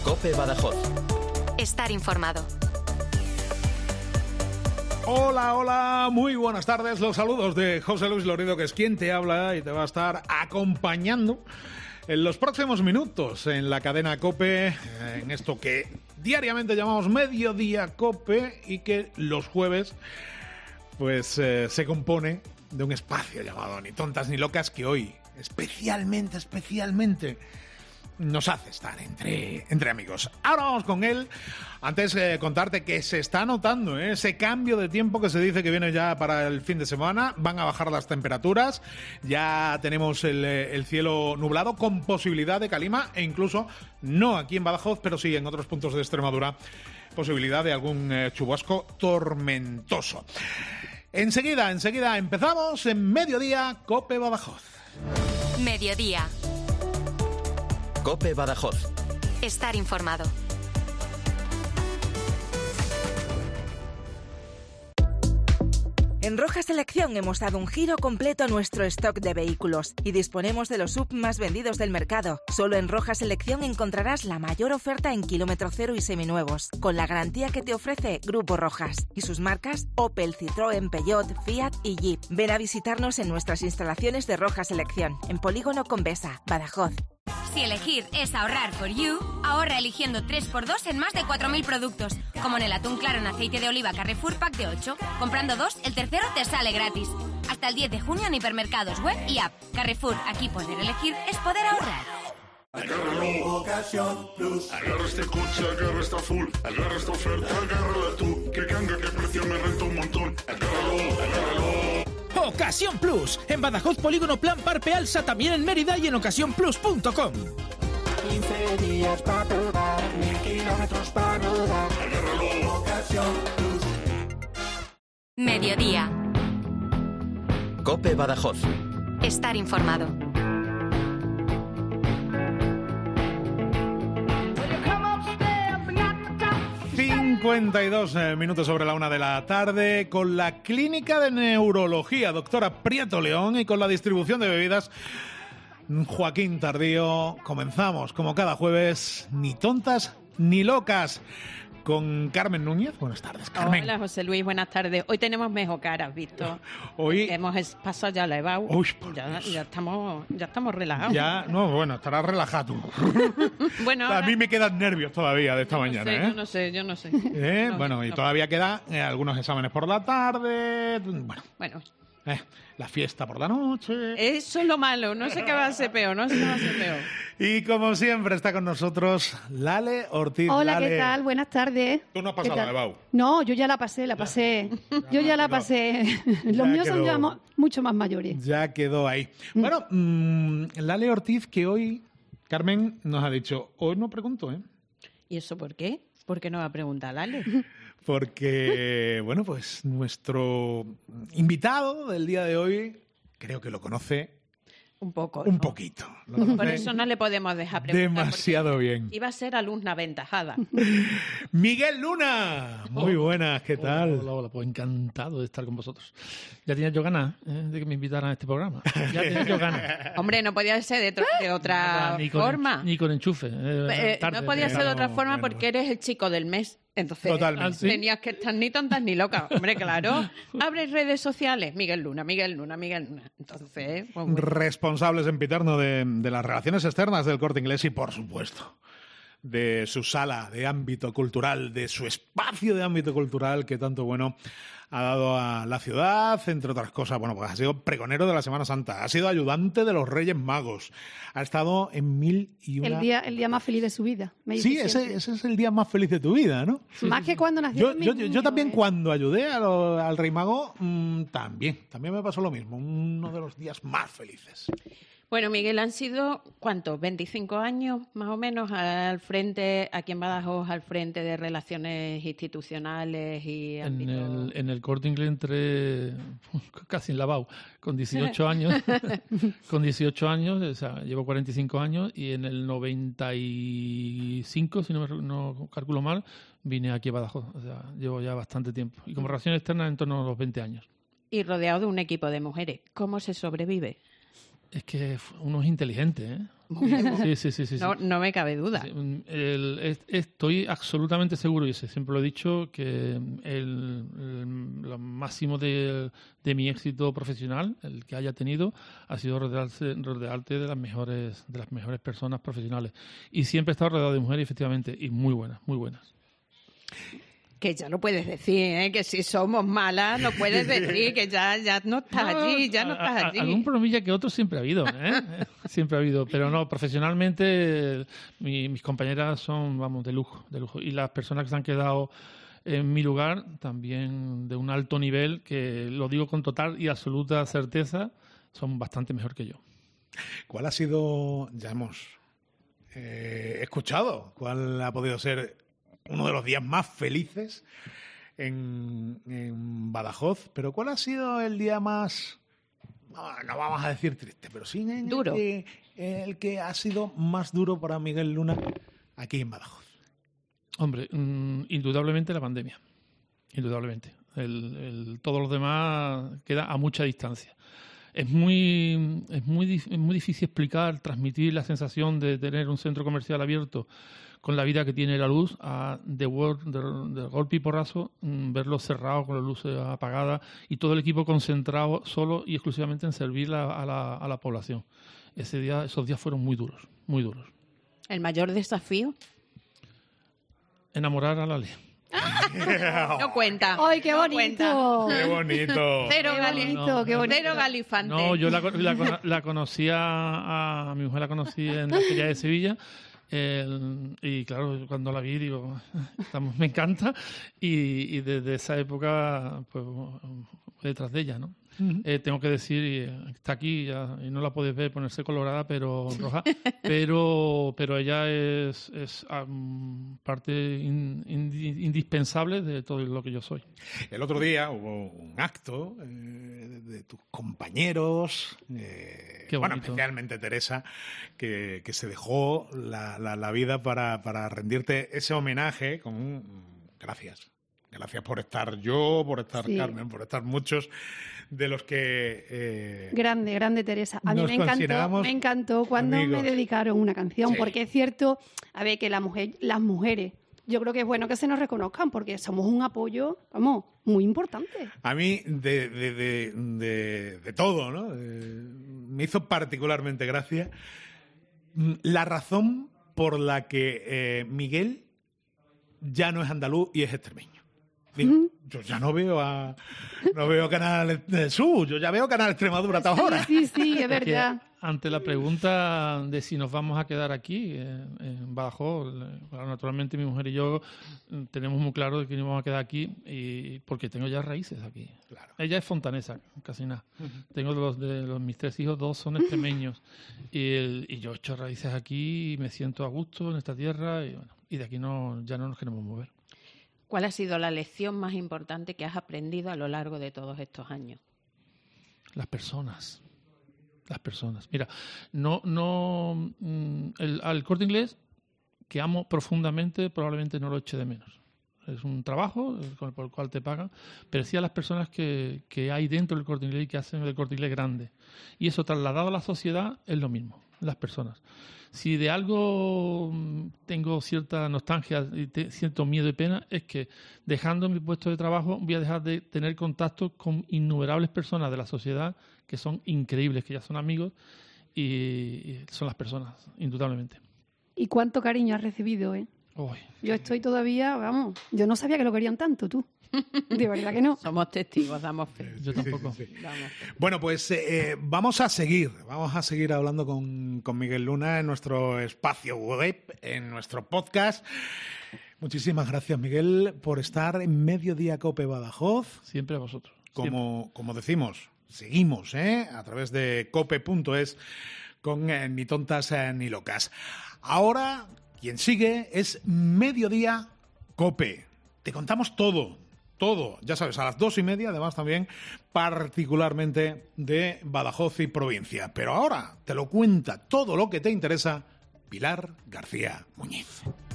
COPE Badajoz. Estar informado. Hola, hola, muy buenas tardes. Los saludos de José Luis Loredo, que es quien te habla y te va a estar acompañando en los próximos minutos en la cadena COPE, en esto que diariamente llamamos Mediodía COPE y que los jueves pues se compone de un espacio llamado Ni Tontas ni Locas, que hoy especialmente nos hace estar entre amigos. Ahora vamos con él. Antes contarte que se está notando ese cambio de tiempo que se dice que viene ya para el fin de semana. Van a bajar las temperaturas. Ya tenemos el cielo nublado con posibilidad de calima e incluso, no aquí en Badajoz, pero sí en otros puntos de Extremadura, posibilidad de algún chubasco tormentoso. Enseguida empezamos en Mediodía COPE Badajoz. Mediodía. COPE Badajoz. Estar informado. En Roja Selección hemos dado un giro completo a nuestro stock de vehículos y disponemos de los SUV más vendidos del mercado. Solo en Roja Selección encontrarás la mayor oferta en kilómetro cero y seminuevos, con la garantía que te ofrece Grupo Rojas y sus marcas Opel, Citroën, Peugeot, Fiat y Jeep. Ven a visitarnos en nuestras instalaciones de Roja Selección, en Polígono Convesa, Badajoz. Si elegir es ahorrar for you, ahorra eligiendo 3x2 en más de 4.000 productos, como en el atún claro en aceite de oliva Carrefour Pack de 8. Comprando 2, el tercero te sale gratis. Hasta el 10 de junio en hipermercados, web y app. Carrefour, aquí poder elegir es poder ahorrar. Agárralo, Ocasión Plus. Agarra este coche, agarra esta full. Agarra esta oferta, agárrala tú. Que ganga, que precio me renta un montón. Agárralo. Ocasión Plus. En Badajoz, Polígono Plan Parpe Alsa, también en Mérida y en ocasiónplus.com. 15 días para probar, 1000 kilómetros para rodar. Agárralo, Ocasión Plus. Mediodía. COPE Badajoz. Estar informado. 52 minutos sobre la 1 de la tarde, con la Clínica de Neurología, doctora Prieto León, y con la distribución de bebidas, Joaquín Tardío. Comenzamos, como cada jueves, Ni Tontas ni Locas, con Carmen Núñez. Buenas tardes, Carmen. Hola, José Luis, buenas tardes. Hoy tenemos mejor caras, ¿visto? Hoy hemos pasado ya la EBAU. Uy, ya estamos relajados. Ya, no, bueno, estarás relajado tú. Bueno, a mí me quedan nervios todavía de esta mañana, sé, Yo no sé. No, bueno, y todavía quedan algunos exámenes por la tarde. Bueno. La fiesta por la noche. Eso es lo malo, no sé qué va a ser peor, Y como siempre está con nosotros Lale Ortiz. Hola, Lale. ¿qué tal? Buenas tardes. ¿Tú no has pasado la EBAU? No, yo ya la pasé. Yo ya la pasé. Los míos son ya mucho más mayores. Ya quedó ahí. Bueno, Lale Ortiz, que hoy Carmen nos ha dicho, hoy no pregunto, ¿eh? ¿Y eso por qué? ¿Por qué no va a preguntar, Lale? Porque, bueno, pues nuestro invitado del día de hoy, creo que lo conoce un poco. Un poquito. Por eso no le podemos dejar preguntar. Demasiado bien. Iba a ser alumna aventajada. Miguel Luna, muy buenas, ¿qué tal? Hola, pues encantado de estar con vosotros. Ya tenía yo ganas de que me invitaran a este programa. Ya tenía yo ganas. Hombre, no podía ser de otra forma. Ni con enchufe. No podía ser de otra forma porque eres el chico del mes. Entonces, tenías que estar ni tontas ni locas. Hombre, claro. Abres redes sociales. Miguel Luna. Entonces, pues bueno. Responsable sempiterno de las relaciones externas del Corte Inglés y, por supuesto, de su sala de ámbito cultural, de su espacio de ámbito cultural que tanto bueno ha dado a la ciudad, entre otras cosas. Bueno, pues ha sido pregonero de la Semana Santa, ha sido ayudante de los Reyes Magos, ha estado en 1001... El día más feliz de su vida. Sí, ese es el día más feliz de tu vida, ¿no? Más que cuando nació. Yo también cuando ayudé al Rey Mago, también me pasó lo mismo, uno de los días más felices. Bueno, Miguel, han sido, ¿cuántos? 25 años más o menos al frente, aquí en Badajoz, al frente de relaciones institucionales y ámbito... En el Corte Inglés entré casi en lavado, con 18 años. Con 18 años, o sea, llevo 45 años, y en el 95, si no calculo mal, vine aquí a Badajoz. O sea, llevo ya bastante tiempo. Y como relaciones externas en torno a los 20 años. Y rodeado de un equipo de mujeres. ¿Cómo se sobrevive? Es que uno es inteligente, ¿eh? Sí. No me cabe duda. Estoy absolutamente seguro, y siempre lo he dicho, que lo máximo de mi éxito profesional, el que haya tenido, ha sido rodearte de las mejores personas profesionales. Y siempre he estado rodeado de mujeres, efectivamente, y muy buenas, muy buenas. Que ya lo puedes decir, ¿eh? Que si somos malas, lo puedes decir, que ya no estás allí, ya no estás allí. Algún problemilla que otro siempre ha habido, ¿eh? Siempre ha habido, pero no, profesionalmente mis compañeras son, vamos, de lujo. Y las personas que se han quedado en mi lugar, también de un alto nivel, que lo digo con total y absoluta certeza, son bastante mejor que yo. ¿Cuál ha sido, ya hemos escuchado, cuál ha podido ser uno de los días más felices en Badajoz? Pero ¿cuál ha sido el día más, no vamos a decir triste, pero sí duro, el que ha sido más duro para Miguel Luna aquí en Badajoz? Hombre, indudablemente la pandemia. Indudablemente. Todo lo demás queda a mucha distancia. Es muy difícil explicar, transmitir la sensación de tener un centro comercial abierto con la vida que tiene la luz, de golpe y porrazo, verlo cerrado con las luces apagadas y todo el equipo concentrado solo y exclusivamente en servir a la población. Esos días fueron muy duros, muy duros. ¿El mayor desafío? Enamorar a Lali. No cuenta. ¡Ay, qué bonito! ¡Qué bonito! Cero Galifante. No, yo la conocía, a mi mujer la conocí en la Feria de Sevilla. Y claro, cuando la vi digo, me encanta, y desde esa época pues detrás de ella, ¿no? Uh-huh. Tengo que decir, está aquí ya, y no la puedes ver ponerse colorada, pero roja, pero ella es parte indispensable de todo lo que yo soy. El otro día hubo un acto de tus compañeros, especialmente Teresa, que se dejó la vida para rendirte ese homenaje con gracias. Gracias por estar yo, por estar Carmen, por estar muchos de los que... Grande, Teresa. A mí me encantó cuando me dedicaron una canción, porque es cierto, a ver, que las mujeres, yo creo que es bueno que se nos reconozcan, porque somos un apoyo, vamos, muy importante. A mí, de todo, ¿no? Me hizo particularmente gracia la razón por la que Miguel ya no es andaluz y es extremeño. Yo ya no veo Canal Sur, yo ya veo Canal Extremadura hasta ahora. Sí, es verdad. Ante la pregunta de si nos vamos a quedar aquí, en Badajoz, naturalmente mi mujer y yo tenemos muy claro que nos vamos a quedar aquí porque tengo ya raíces aquí. Claro. Ella es fontanesa, casi nada. Uh-huh. Tengo mis 3 hijos, 2 son extremeños. Y yo he hecho raíces aquí y me siento a gusto en esta tierra y de aquí ya no nos queremos mover. ¿Cuál ha sido la lección más importante que has aprendido a lo largo de todos estos años? Las personas. Mira, al Corte Inglés, que amo profundamente, probablemente no lo eche de menos. Es un trabajo por el cual te pagan, pero sí a las personas que hay dentro del Corte Inglés y que hacen el Corte Inglés grande. Y eso trasladado a la sociedad es lo mismo, las personas. Si de algo tengo cierta nostalgia y cierto miedo y pena, es que dejando mi puesto de trabajo voy a dejar de tener contacto con innumerables personas de la sociedad que son increíbles, que ya son amigos y son las personas, indudablemente. ¿Y cuánto cariño has recibido, eh? Uy, yo estoy todavía, vamos, yo no sabía que lo querían tanto, tú. De verdad que no. Somos testigos, damos fe. Yo tampoco. Sí. Bueno, pues vamos a seguir hablando con Miguel Luna en nuestro espacio web, en nuestro podcast. Muchísimas gracias, Miguel, por estar en Mediodía Cope Badajoz. Siempre a vosotros. Como decimos, seguimos a través de cope.es con Ni Tontas ni Locas. Ahora, quien sigue es Mediodía Cope. Te contamos todo, ya sabes, a las 2:30, además también particularmente de Badajoz y provincia. Pero ahora te lo cuenta todo lo que te interesa Pilar García Muñiz.